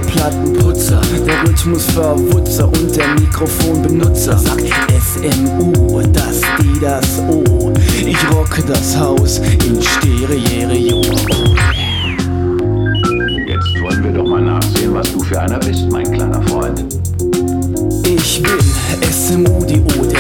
Plattenputzer, der Rhythmusverwutzer und der Mikrofonbenutzer. Sagt SMU, das D, das O. Ich rocke das Haus in Stereo. Jetzt wollen wir doch mal nachsehen, was du für einer bist, mein kleiner Freund. Ich bin SMU, die O,